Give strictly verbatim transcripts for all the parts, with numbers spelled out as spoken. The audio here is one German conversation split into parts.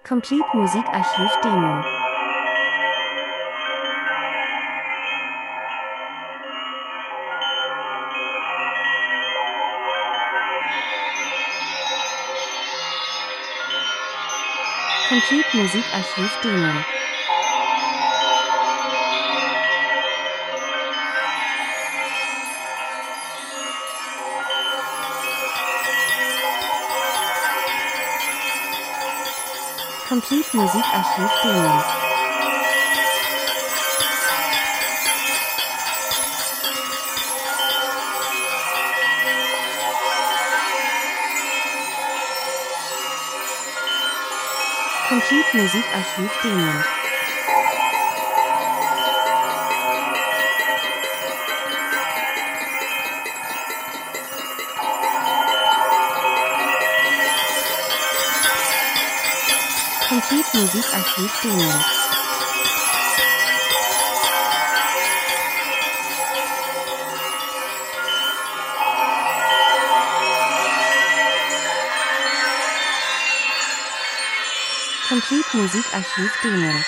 Complete Musikarchiv Demo. Complete Musikarchiv Demo. Complete Musikarchiv Demo. Complete Musikarchiv Demo. Complete Musikarchiv Demo. Complete Musikarchiv Demo.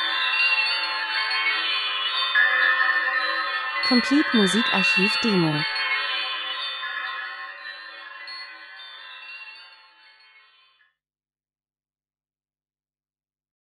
Complete Musikarchiv Demo.